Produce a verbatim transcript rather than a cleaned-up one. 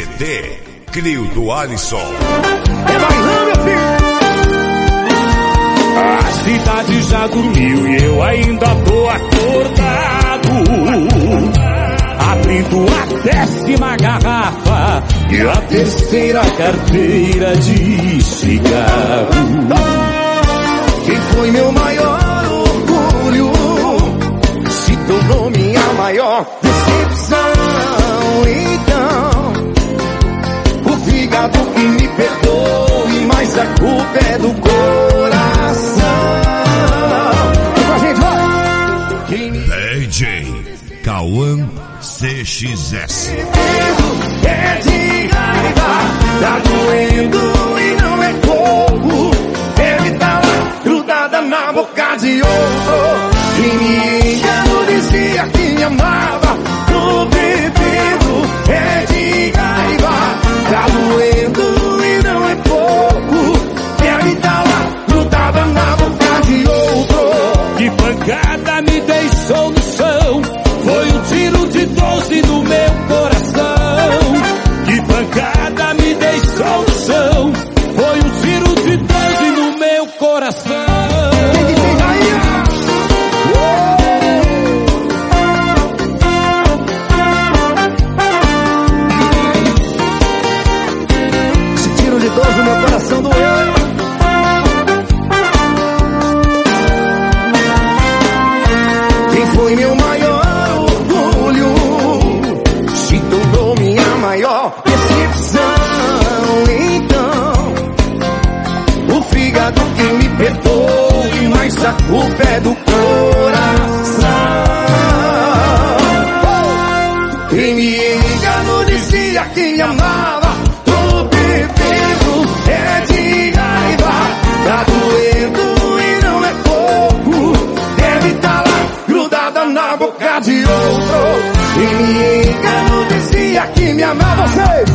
D, Crio do Alisson. É bailão, meu filho! A cidade já dormiu e eu ainda tô acordado, abrindo a décima garrafa e a terceira carteira de cigarro. Quem foi meu maior orgulho se tornou minha maior decepção. Então, o fígado que me perdoe, mas a culpa é do coração. Vem com a gente, vai! D J Cauã C X S. É de raiva, tá doendo e não é pouco. Deve tá lá grudada na boca de outro. E me engano, dizia que me amava. Tô bebendo, é de raiva, tá doendo e não é pouco. Deve tá lá grudada na boca de outro. Que pancada me deixou no chão, foi um tiro de doze no meu coração. Que pancada me deixou no chão, foi um tiro de doze no meu coração. Esse tiro de doze no meu coração doeu. Quem foi meu maior orgulho se tornou minha maior decepção. Então, o fígado que me perdoe, mas a culpa é do coração. Quem me enganou dizia que me amava. Tô bebendo, é de raiva, tá doendo e não é pouco. Deve tá lá grudada na boca de outro. Quem me enganou dizia que me amava. Você!